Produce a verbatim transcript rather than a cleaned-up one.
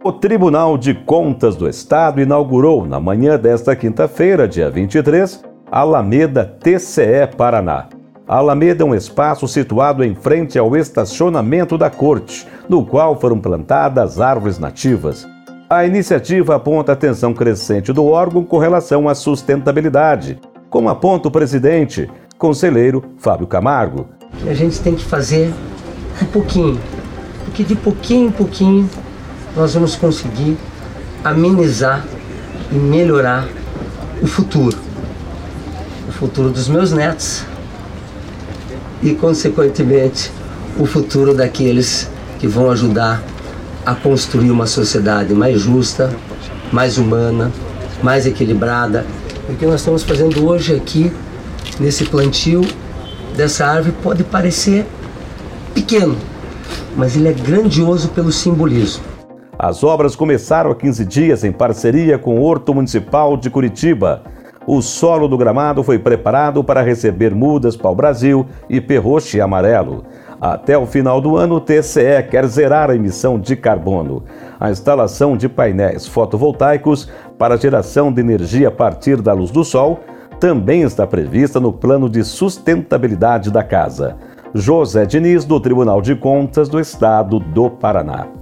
O Tribunal de Contas do Estado inaugurou, na manhã desta quinta-feira, dia vinte e três, a Alameda T C E Paraná. A Alameda é um espaço situado em frente ao estacionamento da Corte, no qual foram plantadas árvores nativas. A iniciativa aponta a atenção crescente do órgão com relação à sustentabilidade, como aponta o presidente, conselheiro Fábio Camargo. A gente tem que fazer um pouquinho, porque de pouquinho em pouquinho nós vamos conseguir amenizar e melhorar o futuro. O futuro dos meus netos e, consequentemente, o futuro daqueles que vão ajudar a construir uma sociedade mais justa, mais humana, mais equilibrada. O que nós estamos fazendo hoje aqui, nesse plantio dessa árvore, pode parecer pequeno, mas ele é grandioso pelo simbolismo. As obras começaram há quinze dias em parceria com o Horto Municipal de Curitiba. O solo do gramado foi preparado para receber mudas pau-brasil e perroche amarelo. Até o final do ano, o T C E quer zerar a emissão de carbono. A instalação de painéis fotovoltaicos para geração de energia a partir da luz do sol também está prevista no plano de sustentabilidade da casa. José Diniz, do Tribunal de Contas do Estado do Paraná.